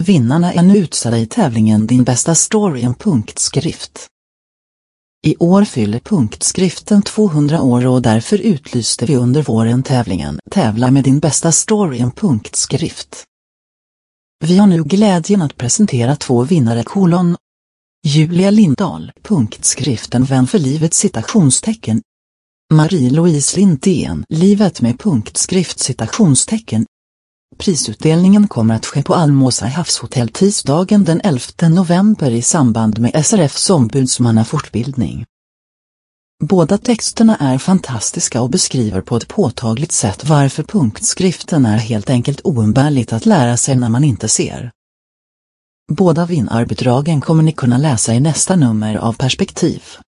Vinnarna är nu utsedda i tävlingen Din bästa story en punktskrift. I år fyller punktskriften 200 år och därför utlyste vi under våren tävlingen Tävla med din bästa story en punktskrift. Vi har nu glädjen att presentera 2 vinnare: Julia Lindahl, punktskriften Vän för livet citationstecken. Marie-Louise Lindén, Livet med punktskrift citationstecken. Prisutdelningen kommer att ske på Almåsa havshotell tisdagen den 11 november i samband med SRFs ombudsmannafortbildning. Båda texterna är fantastiska och beskriver på ett påtagligt sätt varför punktskriften är helt enkelt oumbärligt att lära sig när man inte ser. Båda vinnarbidragen kommer ni kunna läsa i nästa nummer av Perspektiv.